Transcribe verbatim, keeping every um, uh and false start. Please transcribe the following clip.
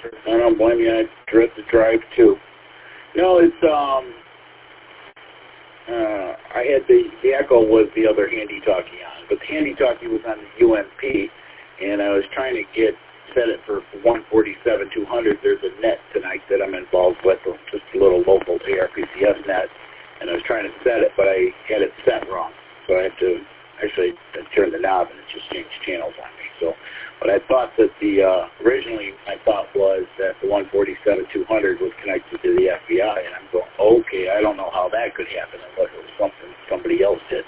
I don't blame you. I dread the drive too. No, it's um. Uh, I had the the Echo was the other handy-talkie on, but the handy-talkie was on the U M P, and I was trying to get set it for one forty-seven two hundred. There's a net tonight that I'm involved with, just a little local A R P C S net, and I was trying to set it, but I had it set wrong, so I had to actually turn the knob and it just changed channels on me. So, but I thought that the uh, originally my thought was that the one forty-seven two hundred was connected to the F B I, and I'm going, okay, I don't know how that could happen unless it was something somebody else did.